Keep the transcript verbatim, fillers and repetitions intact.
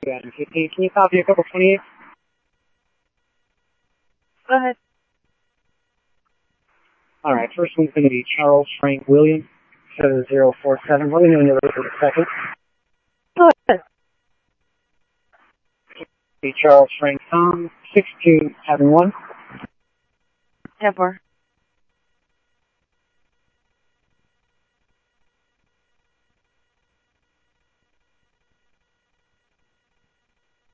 Adam fifteen. Can you copy a couple twenty-eight? Go ahead. All right, first one's going to be Charles Frank William, seven zero four seven. Let me know when you're ready for the second. Go ahead. Be Charles Frank Tom, six two seven one. ten four.